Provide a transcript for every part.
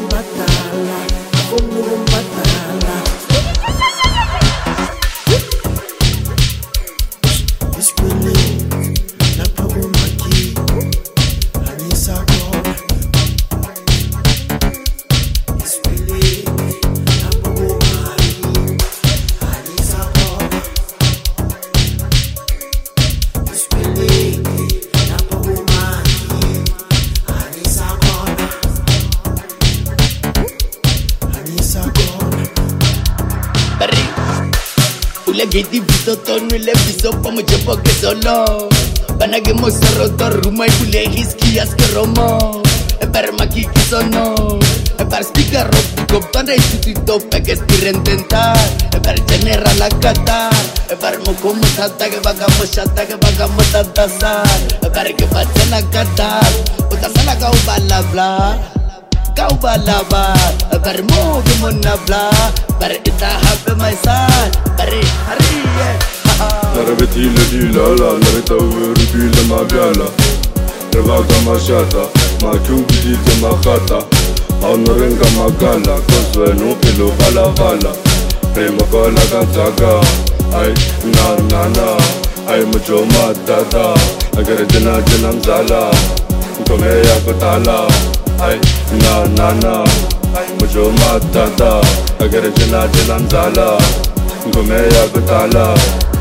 Gedi biso tonu le biso pa mo jepo ke solo bana ke mo seroto ruma I bule hiski aske romo e per maki ke sono e per speaker rock ko banda ituti to pe ke stirententar e per general la qatar e per mo como tata ke baga mo shata ke baga mo tata e per ke fatsena qatar o tasala ka u bala bla kau balaba per mo ke monna bla per ita hape my side per hari Narabetile di lala, narita urubile ma biala Revaga ma shata, ma kiubi di ma khata Honorenga ma gala, kozwe no pilo vala vala Prema kola kanzaga, ay na Ay mujo ma tata, agar jana jana mzala Kome ya kutala, ay na Ay mujo ma tata, agar jana jana mzala Kome ya kutala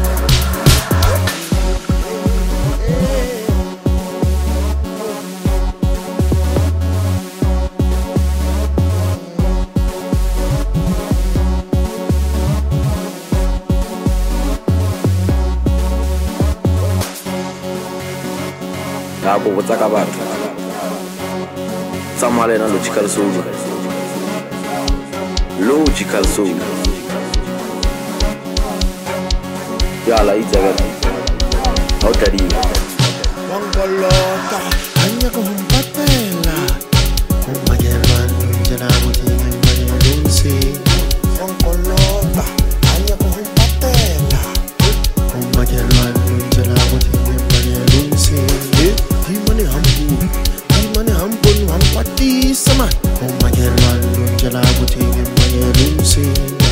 Ako botsa ka batho tsamaya na logical soul yala itsaga how tadi wangolota hanya ko humpatela kung magelman jana buti mayelunsi wangolota hanya ko humpatela kung magelman jana buti mayelunsi Himane hampun hampati sama kung magelman jana buti mayelunsi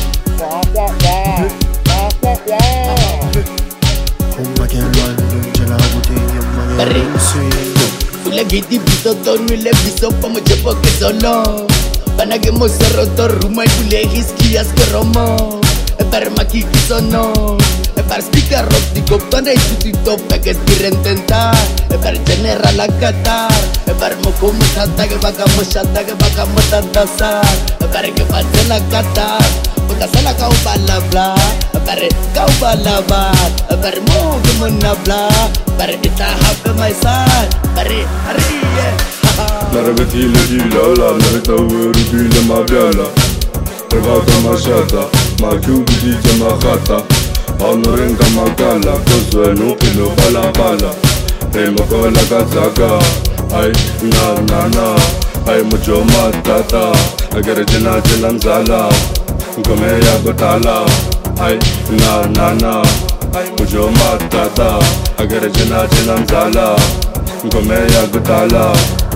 Ula gedi biso tonu le biso pa mo jepo ke solo bana ke mo seroto ruma I bule hiski aske romo e per maki ke sono e per speaker rock di ko banda ituti to pe ke stirententar e per general la qatar e per mo como tata ke baga mo shata ke baga mo tata e per ke fatsena qatar o tasala ka u bala bla per ka u bala ba per mo ke monna bla per ita hape my side per hari Narabetile di lala, narita urubile ma biala Revaga ma shata, ma kiubi di ma khata Honorenga ma gala, kozwe no pilo vala vala Prema kola kanzaga, ay na Ay mujo ma tata, agar jana jana mzala Kome ya kutala, ay na Ay mujo ma tata, agar jana jana mzala Kome ya kutala